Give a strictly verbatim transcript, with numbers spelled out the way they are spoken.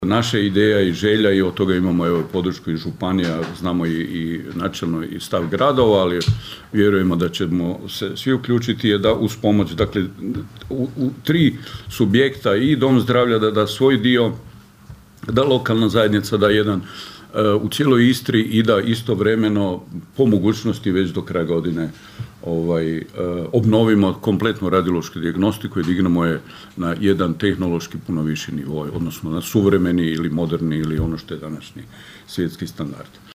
Naša ideja i želja, i od toga imamo evo podršku i županija, znamo i, i načelno i stav gradova, ali vjerujemo da ćemo se svi uključiti, je da uz pomoć, dakle, u, u tri subjekta i dom zdravlja da da svoj dio, da lokalna zajednica da jedan u cijeloj Istri i da istovremeno po mogućnosti već do kraja godine ovaj, obnovimo kompletnu radiološku dijagnostiku i dignemo je na jedan tehnološki puno viši nivo, odnosno na suvremeni ili moderni ili ono što je današnji svjetski standard.